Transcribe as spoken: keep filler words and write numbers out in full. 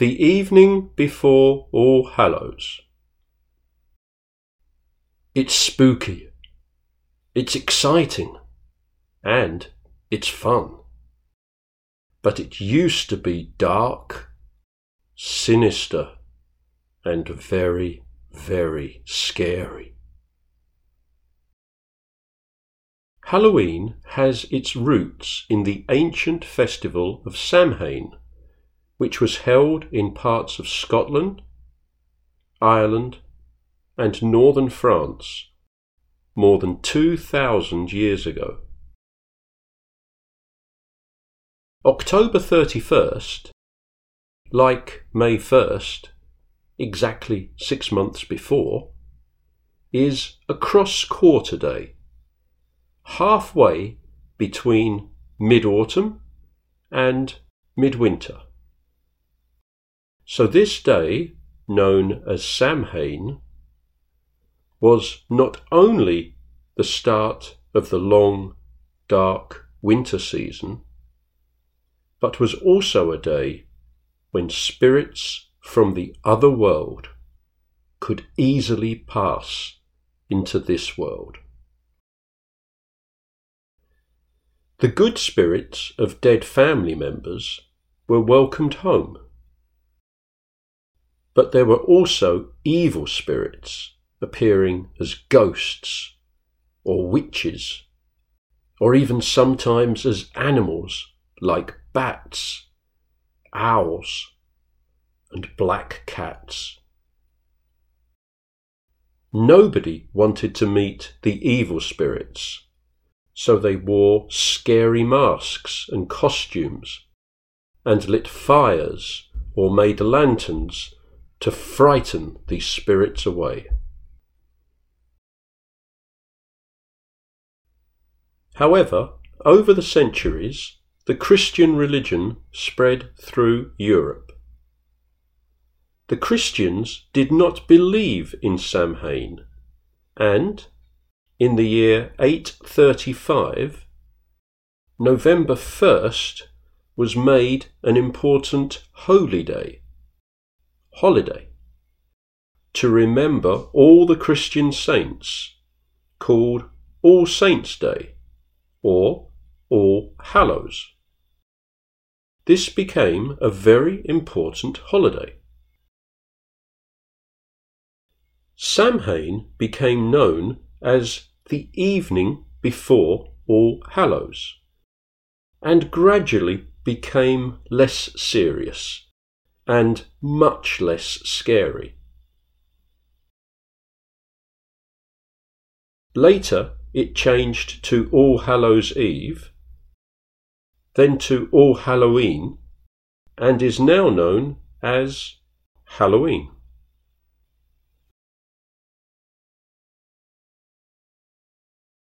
The evening before All Hallows. It's spooky, it's exciting, and it's fun. But it used to be dark, sinister, and very, very scary. Halloween has its roots in the ancient festival of Samhain, which was held in parts of Scotland, Ireland, and northern France more than two thousand years ago. October thirty-first, like May first, exactly six months before, is a cross-quarter day, halfway between mid-autumn and midwinter. So this day, known as Samhain, was not only the start of the long, dark winter season, but was also a day when spirits from the other world could easily pass into this world. The good spirits of dead family members were welcomed home. But there were also evil spirits appearing as ghosts or witches, or even sometimes as animals like bats, owls, and black cats. Nobody wanted to meet the evil spirits, so they wore scary masks and costumes, and lit fires or made lanterns to frighten these spirits away. However, over the centuries, the Christian religion spread through Europe. The Christians did not believe in Samhain, and in the year eight thirty-five, November first was made an important holy day, holiday, to remember all the Christian saints, called All Saints' Day, or All Hallows. This became a very important holiday. Samhain became known as the evening before All Hallows, and gradually became less serious and much less scary. Later it changed to All Hallows Eve, then to All Halloween, and is now known as Halloween.